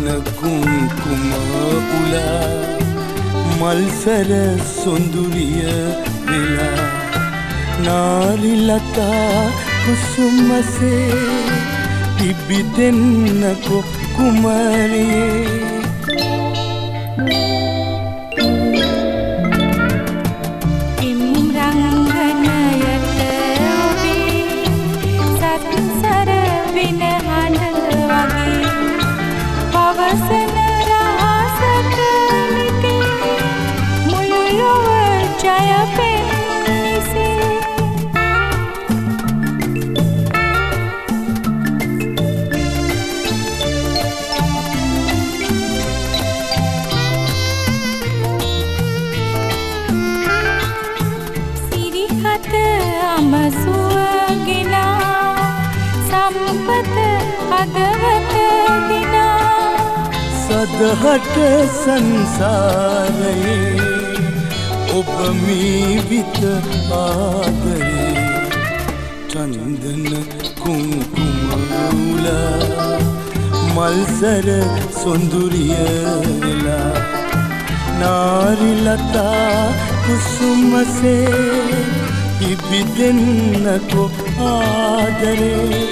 කුංකුම උලා මල්සර සොඳුරිය වෙලා නාරිලතා කුසුමසේ ඉබිදෙන්නකො කුමරියේ සදහට සංසාරයේ ඔබ මීවිත ආදරේ චන්දන කුංකුම උලා මල්සර සොඳුරිය වෙලා නාරිලතා කුසුමසේ ඉබිදෙන්නකො ආදරේ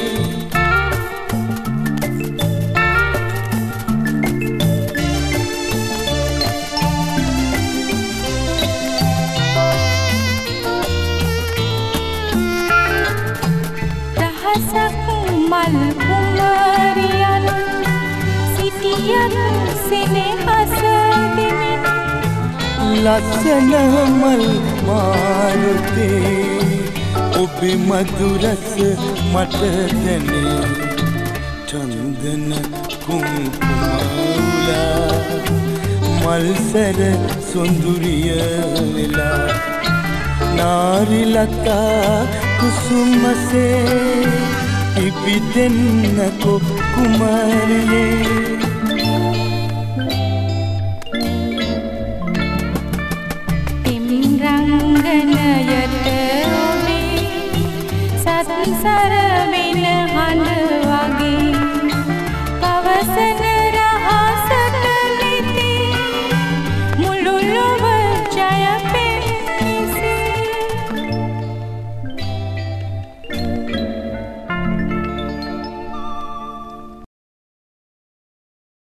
මල් කුමරියන් සිටියත් සෙනෙහස දෙමින් ලස්සන මල් මාරුතේ ඔබේ මధుරස මට දැනේ චන්දන කුංකුම උලා මල්සර සොඳුරිය වෙලා නාරිලතා කුසුමසේ ඉබිදෙන්නකො කුමරියේ